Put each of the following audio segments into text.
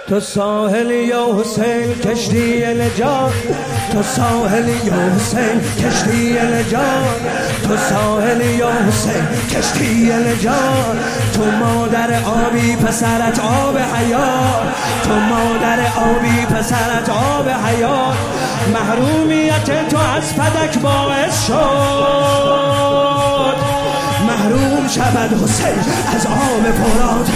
تو ساحل یا حسین کشتی نجات، تو ساحل یا حسین کشتی نجات، تو ساحل یا حسین کشتی نجات. تو مادر آبی پسرت آب حیات، تو مادر آبی پسرت آب حیات. محرومیت تو از فدک باعث شد محروم شود حسین از آب فرات.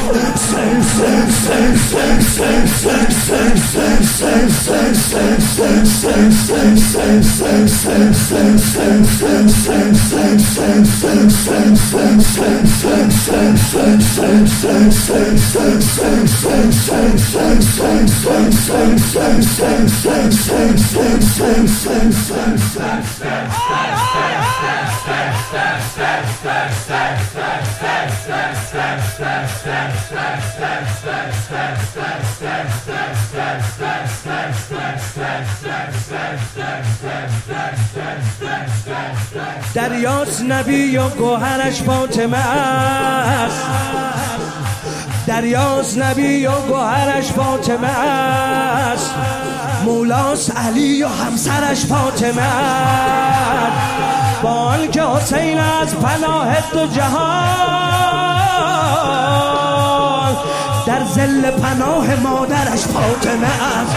دریاست نبی و گوهرش فاطمه است، دریاست نبی و گوهرش فاطمه است. مولاست علی و همسرش فاطمه است. با آنکه حسین از پناه دو جهان در ظل پناه مادرش فاطمه است.